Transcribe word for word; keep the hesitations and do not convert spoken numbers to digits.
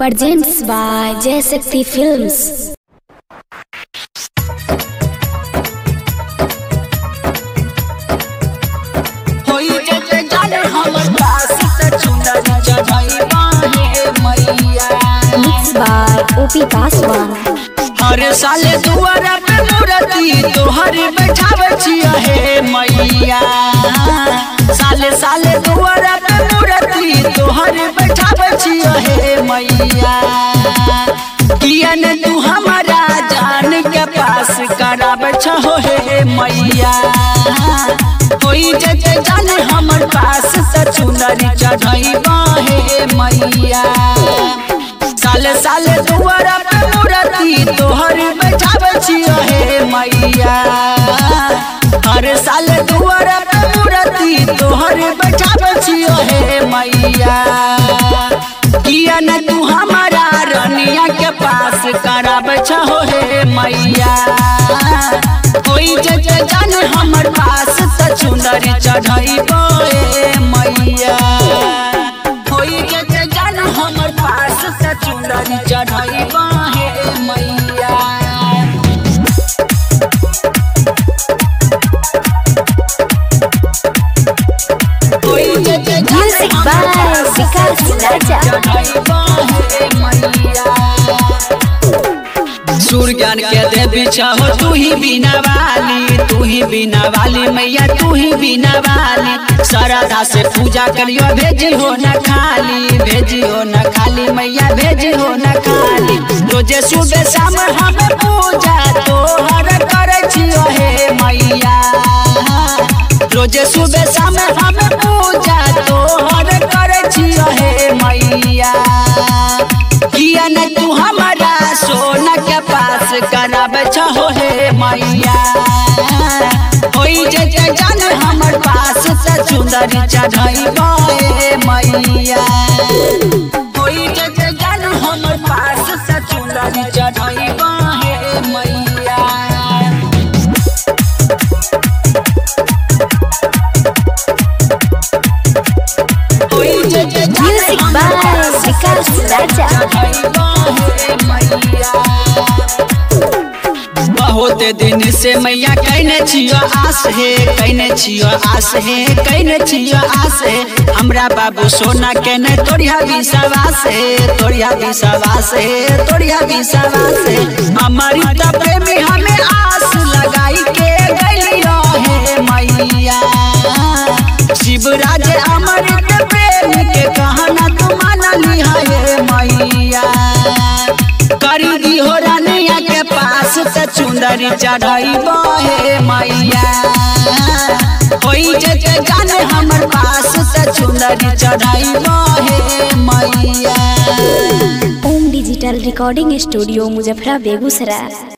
Presents by Jai Shakti Films. Mixed by O P Kaswan. हर साल दुआरा पे मूर्ति तोहर बैठावे छिया हे मैया। साले साले दुआरा पे मूर्ति तोहर बैठावे छिया हे मैया। किया न तू हमारा जान के पास करावे छहो हे मैया। कोई जजे जाने हमर पास त चुनरी चढ़ाईबा हे मैया। साले साले दुआरा पे मूर्ति तोहर बैठावे छिया हे मैया। हर साल दुआरा पे मूर्ति तोहर बैठावे छिया हे मैया। किया न तू हमारा रनिया के पास करावे छहो हे मैया। कोई जजे जाने हमर पास त चुनरी चढ़ाईबा हे मैया। कोई जजे जाने हमर पास त चुनरी चढ़ाईबा हे मैया। Music by Vikas Raja. सूर्य ज्ञान के देवी चाहो तू ही बिना वाली, तू ही बिना वाली मैया, तू ही बिना वाली। श्रद्धा से पूजा करियो भेजी हो न खाली, भेजी हो न खाली मैया, भेजी हो न खाली। रोजे सुबह शाम हम पूजा तोहर करे छियो हे मैया। रोजे सुबह शाम हम पूजा तोहर करे छियो हे मैया। किया न तू हमारा सोना के पास करावे छहो हे मैया। होई जे जाने हमर पास त चुनरी चढ़ाईबा हे मैया। होई जे जाने हमर पास त चुनरी चढ़ाईबा हे मैया। Music by Vikas Raja. बहुत दिन से मैया कहने छियो आस है, कहने छियो आस है, कहने छियो आस है। हमरा बाबू सोना के ने तोरिया विश्वास है, तोरिया विश्वास है, तोरिया विश्वास है। हमारी त प्रेमी हमें आस लगाई के गइलियो हे मैया। शिवराज अमृत प्रेम के कहना तू मान लिया हे मैया। करी दी हो रानिया के पास त चुनरी चढ़ाईबा हे मैया। कोई जे जाने हमर पास त चुनरी चढ़ाईबा हे मैया। Om digital recording studio Muzaffara Begusarai.